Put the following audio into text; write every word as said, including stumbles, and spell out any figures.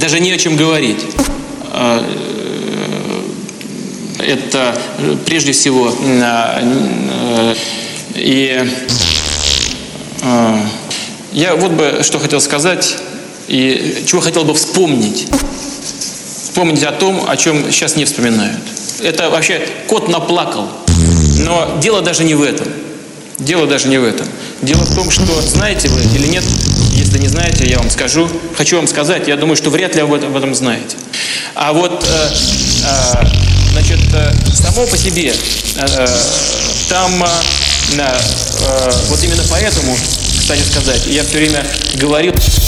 даже не о чем говорить. Это прежде всего и я вот бы что хотел сказать и чего хотел бы вспомнить. Вспомнить о том, о чем сейчас не вспоминают. Это вообще кот наплакал. Но дело даже не в этом. Дело даже не в этом. Дело в том, что знаете вы или нет, если не знаете, я вам скажу. Хочу вам сказать, я думаю, что вряд ли вы об этом знаете. А вот, э, э, значит, э, само по себе, э, там, э, э, вот именно поэтому, кстати сказать, я все время говорил...